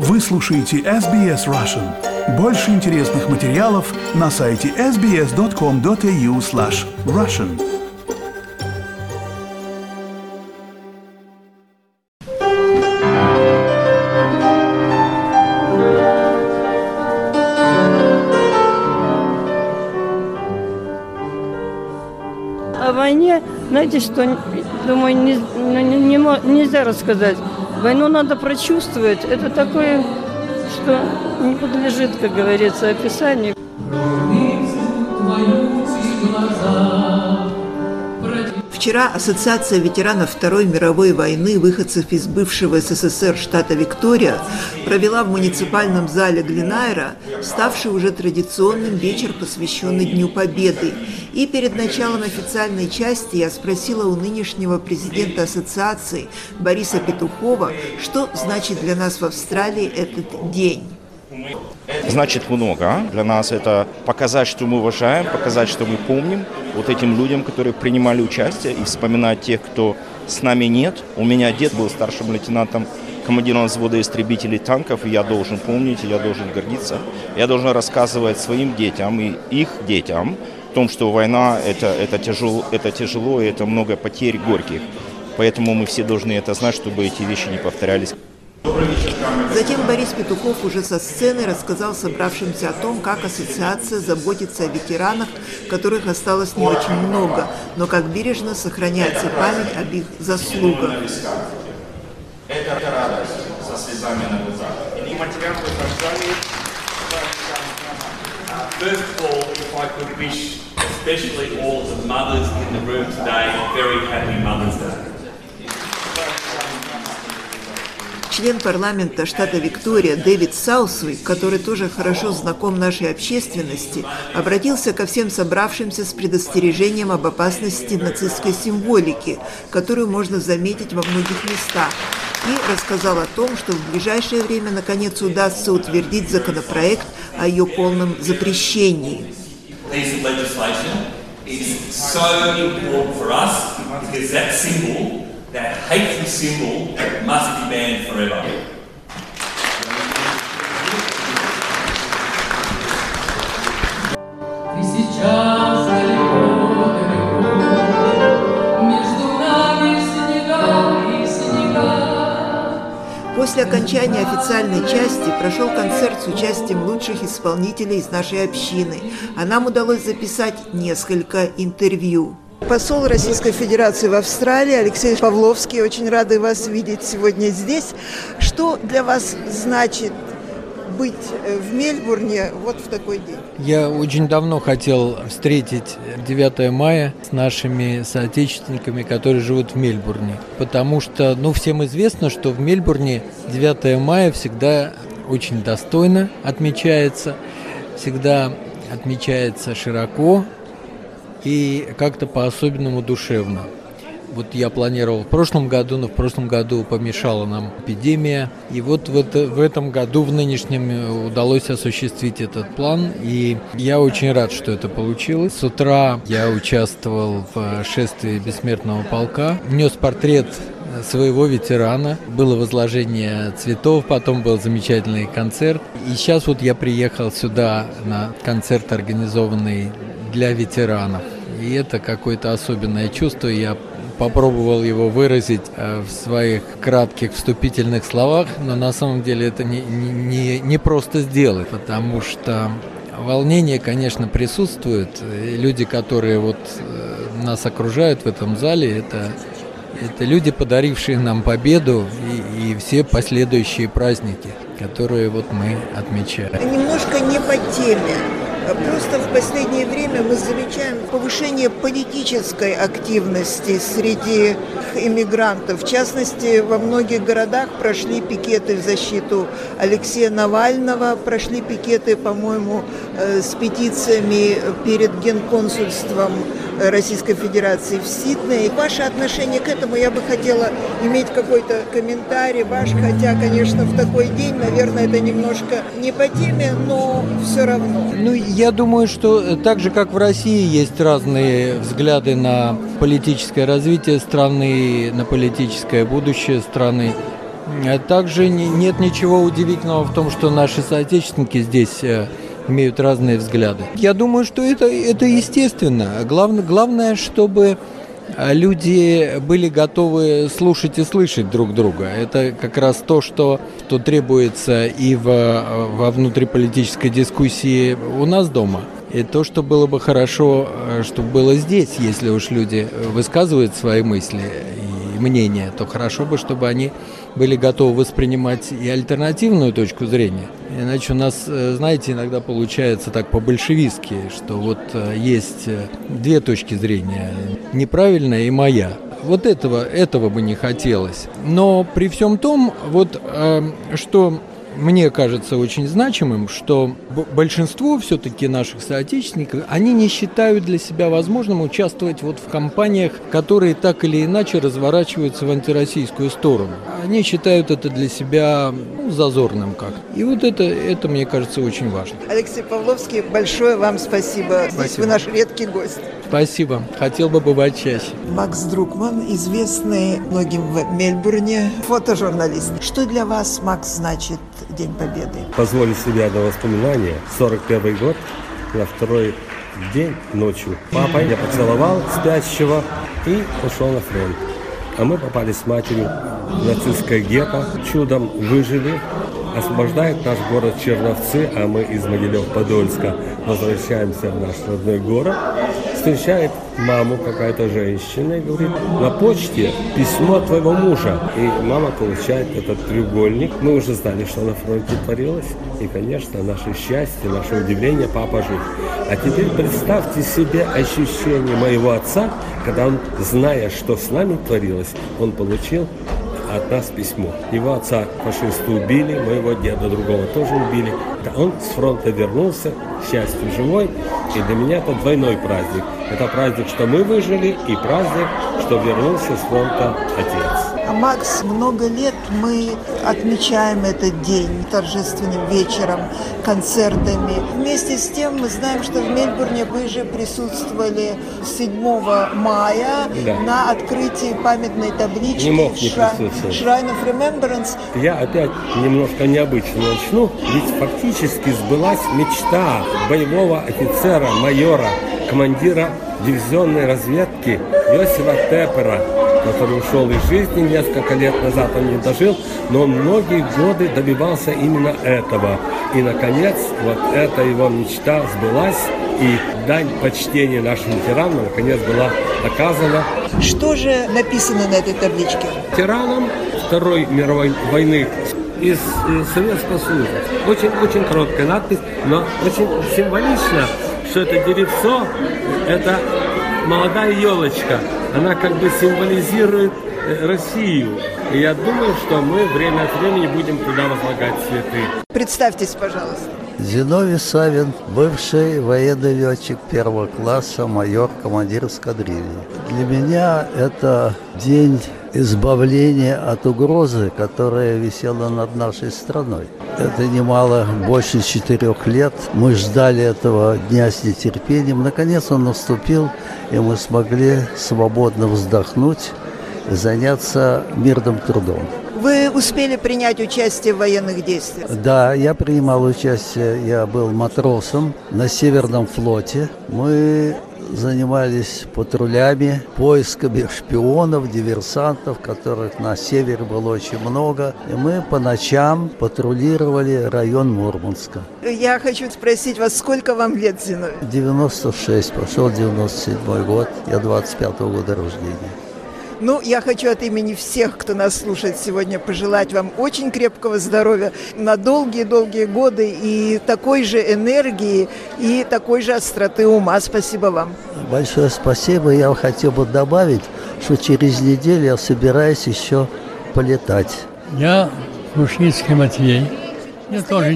Вы слушаете SBS Russian. Больше интересных материалов на сайте sbs.com.au/russian. О войне, знаете что, думаю, нельзя рассказать. Войну надо прочувствовать. Это такое, что не подлежит, как говорится, описанию. Вчера Ассоциация ветеранов Второй мировой войны, выходцев из бывшего СССР штата Виктория, провела в муниципальном зале Гленайра, ставший уже традиционным, вечер, посвященный Дню Победы. И перед началом официальной части я спросила у нынешнего президента ассоциации Бориса Петухова, что значит для нас в Австралии этот день. Значит много. Для нас это показать, что мы уважаем, показать, что мы помним вот этим людям, которые принимали участие, и вспоминать тех, кто с нами нет. У меня дед был старшим лейтенантом, командиром взвода истребителей танков, и я должен помнить, и я должен гордиться. Я должен рассказывать своим детям и их детям о том, что война это тяжело, и это много потерь горьких. Поэтому мы все должны это знать, чтобы эти вещи не повторялись. Затем Борис Петухов уже со сцены рассказал собравшимся о том, как ассоциация заботится о ветеранах, которых осталось не очень много, но как бережно сохраняется память об их заслугах. Это радость со слезами на глазах. И матерям поддержали. First of all, if I could wish especially all the mothers in the room today a very happy Mother's Day. Член парламента штата Виктория Дэвид Саусвик, который тоже хорошо знаком нашей общественности, обратился ко всем собравшимся с предостережением об опасности нацистской символики, которую можно заметить во многих местах, и рассказал о том, что в ближайшее время наконец удастся утвердить законопроект о ее полном запрещении. That hateful symbol must be banned forever. После окончания официальной части прошел концерт с участием лучших исполнителей из нашей общины, а нам удалось записать несколько интервью. Посол Российской Федерации в Австралии Алексей Павловский, очень рады вас видеть сегодня здесь. Что для вас значит быть в Мельбурне вот в такой день? Я очень давно хотел встретить 9 мая с нашими соотечественниками, которые живут в Мельбурне, потому что, всем известно, что в Мельбурне 9 мая всегда очень достойно отмечается, всегда отмечается широко и как-то по-особенному душевно. Вот я планировал в прошлом году, но в прошлом году помешала нам эпидемия. И вот в этом году, в нынешнем, удалось осуществить этот план. И я очень рад, что это получилось. С утра я участвовал в шествии Бессмертного полка, нес портрет своего ветерана, было возложение цветов, потом был замечательный концерт. И сейчас вот я приехал сюда на концерт, организованный для ветеранов. И это какое-то особенное чувство. Я попробовал его выразить в своих кратких вступительных словах, но на самом деле это не просто сделать, потому что волнение, конечно, присутствует. И люди, которые нас окружают в этом зале, это люди, подарившие нам победу и все последующие праздники, которые мы отмечаем. Немножко не по теме. Просто в последнее время мы замечаем повышение политической активности среди иммигрантов. В частности, во многих городах прошли пикеты в защиту Алексея Навального, прошли пикеты, по-моему, с петициями перед Генконсульством Российской Федерации в Сиднее. Ваше отношение к этому, я бы хотела иметь какой-то комментарий ваш, хотя, конечно, в такой день, наверное, это немножко не по теме, но все равно. Я думаю, что так же, как в России, есть разные взгляды на политическое развитие страны, на политическое будущее страны. Также нет ничего удивительного в том, что наши соотечественники здесь имеют разные взгляды. Я думаю, что это естественно. Главное, чтобы люди были готовы слушать и слышать друг друга. Это как раз то, что требуется и во внутриполитической дискуссии у нас дома. И то, что было бы хорошо, чтобы было здесь, если уж люди высказывают свои мысли и мнения, то хорошо бы, чтобы они были готовы воспринимать и альтернативную точку зрения. Иначе у нас, знаете, иногда получается так по-большевистски, что вот есть две точки зрения, неправильная и моя. Вот этого бы не хотелось. Но при всем том, вот что мне кажется очень значимым, что большинство все-таки наших соотечественников, они не считают для себя возможным участвовать вот в кампаниях, которые так или иначе разворачиваются в антироссийскую сторону. Они считают это для себя зазорным как. И вот это, мне кажется, очень важно. Алексей Павловский, большое вам спасибо. Здесь вы наш редкий гость. Спасибо. Хотел бы бывать чаще. Макс Друкман, известный многим в Мельбурне фотожурналист. Что для вас, Макс, значит День Победы? Позволю себе одно воспоминание. 41 год, на второй день ночью. Папа я поцеловал спящего и ушел на фронт. А мы попали с матерью в нацистское гетто. Чудом выжили. Освобождает наш город Черновцы, а мы из Могилев-Подольска возвращаемся в наш родной город. Встречает маму какая-то женщина и говорит: на почте письмо от твоего мужа. И мама получает этот треугольник. Мы уже знали, что на фронте творилось. И, конечно, наше счастье, наше удивление: папа жив. А теперь представьте себе ощущение моего отца, когда он, зная, что с нами творилось, он получил от нас письмо. Его отца фашисты убили, моего деда другого тоже убили. Да, он с фронта вернулся, к счастью, живой. И для меня это двойной праздник. Это праздник, что мы выжили, и праздник, что вернулся с фронта отец. А Макс, много лет мы отмечаем этот день торжественным вечером, концертами. Вместе с тем мы знаем, что в Мельбурне вы же присутствовали 7 мая на открытии памятной таблички Shrine of Remembrance. Я опять немножко необычно начну, ведь фактически сбылась мечта боевого офицера, майора, командира дивизионной разведки Йосифа Теппера, который ушел из жизни несколько лет назад, он не дожил, но он многие годы добивался именно этого. И, наконец, вот эта его мечта сбылась, и дань почтения нашим ветеранам, наконец, была оказана. Что же написано на этой табличке? Ветеранам Второй мировой войны из Советского Союза. Очень короткая надпись, но очень символично, что это деревцо, это молодая елочка. Она как бы символизирует Россию. И я думаю, что мы время от времени будем туда возлагать цветы. Представьтесь, пожалуйста. Зиновий Савин, бывший военный летчик первого класса, майор, командир эскадрильи. Для меня это день избавления от угрозы, которая висела над нашей страной. Это немало, больше 4 лет. Мы ждали этого дня с нетерпением. Наконец он наступил, и мы смогли свободно вздохнуть и заняться мирным трудом. Вы успели принять участие в военных действиях? Да, я принимал участие, я был матросом на Северном флоте. Мы занимались патрулями, поисками шпионов, диверсантов, которых на севере было очень много. И мы по ночам патрулировали район Мурманска. Я хочу спросить вас, сколько вам лет, Зиновий? 96, пошел 97 год, я 25-го года рождения. Ну, я хочу от имени всех, кто нас слушает сегодня, пожелать вам очень крепкого здоровья на долгие-долгие годы и такой же энергии, и такой же остроты ума. Спасибо вам. Большое спасибо. Я хотел бы добавить, что через неделю я собираюсь еще полетать. Я Крушницкий Матвей. Мне тоже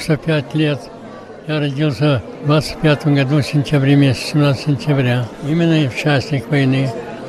95 лет. Я родился в 25 году, в сентябре месяце, 17 сентября. Именно участник войны.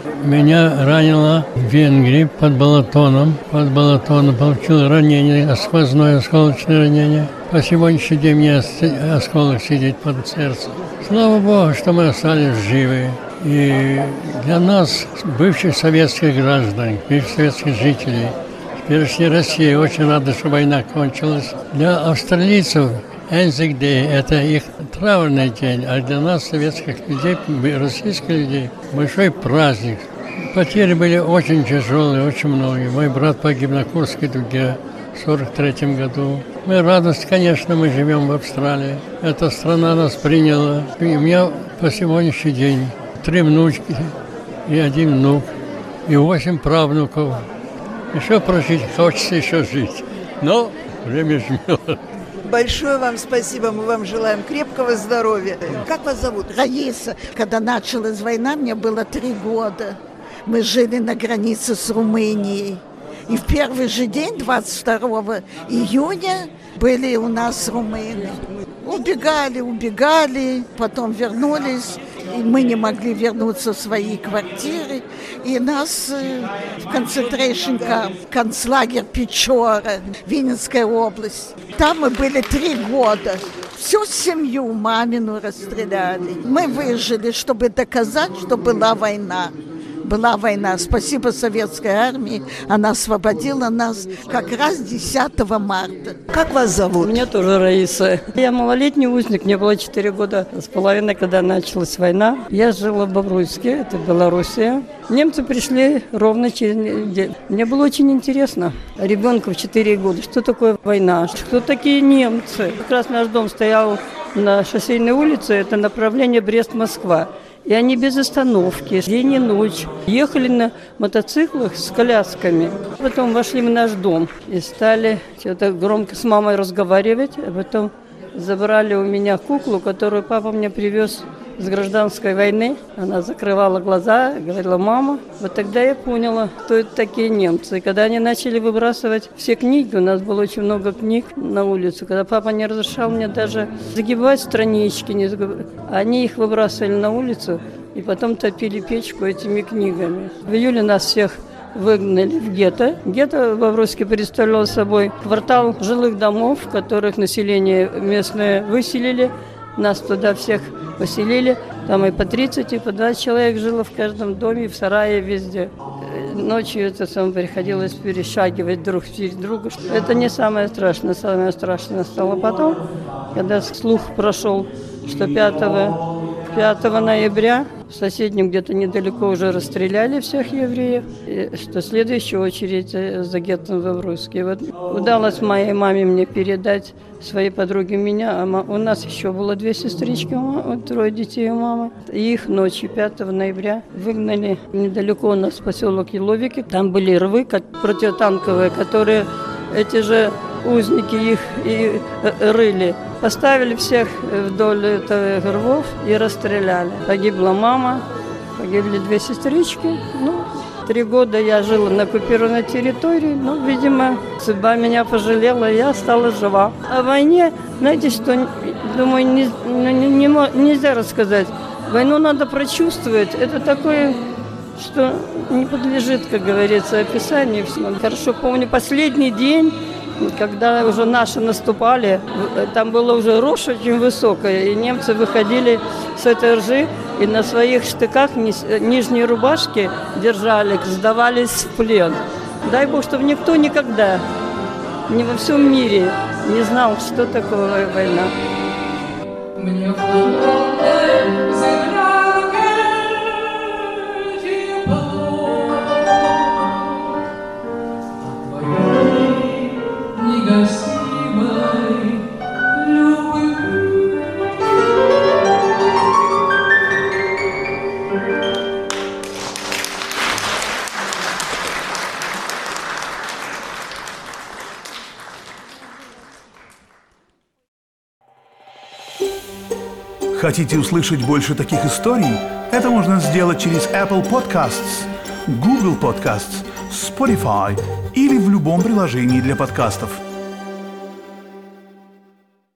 Меня ранило в Венгрии под Балатоном. Под Балатоном получил ранение, сквозное осколочное ранение. По сегодняшний день мне осколок сидит под сердцем. Слава Богу, что мы остались живы. И для нас, бывших советских граждан, бывших советских жителей, Теперешняя Россия очень рада, что война кончилась. Для австралийцев Энзик Дэй – это их траурный день, а для нас, советских людей, российских людей, большой праздник. Потери были очень тяжелые, очень многие. Мой брат погиб на Курской дуге в 1943 году. Мы радость, конечно, мы живем в Австралии. Эта страна нас приняла. И у меня по сегодняшний день 3 внучки и 1 внук, и 8 правнуков. Еще прожить, хочется еще жить. Но время жмет. Большое вам спасибо, мы вам желаем крепкого здоровья. Как вас зовут? Раиса. Когда началась война, мне было 3 года. Мы жили на границе с Румынией. И в первый же день, 22 июня, были у нас румыны. Убегали, потом вернулись. И мы не могли вернуться в свои квартиры. И нас в concentration camp, концлагерь Печора, Винницкая область. Там мы были 3 года. Всю семью мамину расстреляли. Мы выжили, чтобы доказать, что была война. Была война. Спасибо советской армии. Она освободила нас как раз 10 марта. Как вас зовут? Меня тоже Раиса. Я малолетний узник, мне было 4 года с половиной, когда началась война. Я жила в Бобруйске, это Белоруссия. Немцы пришли ровно через неделю. Мне было очень интересно. Ребенку в 4 года, что такое война, кто такие немцы. Как раз наш дом стоял на шоссейной улице, это направление Брест-Москва. И они без остановки, день и ночь, ехали на мотоциклах с колясками. Потом вошли в наш дом и стали что-то громко с мамой разговаривать. А потом забрали у меня куклу, которую папа мне привез с гражданской войны. Она закрывала глаза, говорила: мама. Вот тогда я поняла, кто это такие немцы. И когда они начали выбрасывать все книги, у нас было очень много книг на улицу, когда папа не разрешал мне даже загибать странички, они их выбрасывали на улицу и потом топили печку этими книгами. В июле нас всех выгнали в гетто. Гетто в Бобруйске представлял собой квартал жилых домов, в которых население местное выселили. Нас туда всех поселили. Там и по 30, и по 20 человек жило в каждом доме, в сарае, везде. Ночью приходилось перешагивать друг через друга. Это не самое страшное. Самое страшное стало потом, когда слух прошел, что 5 ноября в соседнем где-то недалеко уже расстреляли всех евреев, и что следующая очередь за геттом в Бобруйске. Вот удалось моей маме мне передать своей подруге меня, у нас еще было 2 сестрички, 3 детей у мамы. И их ночью 5 ноября выгнали недалеко у нас поселок Еловики. Там были рвы противотанковые, которые эти же узники их и рыли. Поставили всех вдоль этих рвов и расстреляли. Погибла мама, погибли 2 сестрички. 3 года я жила на оккупированной территории, но, видимо, судьба меня пожалела, и я стала жива. О войне, знаете что, думаю, нельзя рассказать. Войну надо прочувствовать. Это такое, что не подлежит, как говорится, описанию. Хорошо помню последний день, когда уже наши наступали, там была уже рожь очень высокая, и немцы выходили с этой ржи и на своих штыках нижние рубашки держали, сдавались в плен. Дай Бог, чтобы никто никогда, ни во всем мире не знал, что такое война. Хотите услышать больше таких историй? Это можно сделать через Apple Podcasts, Google Podcasts, Spotify или в любом приложении для подкастов.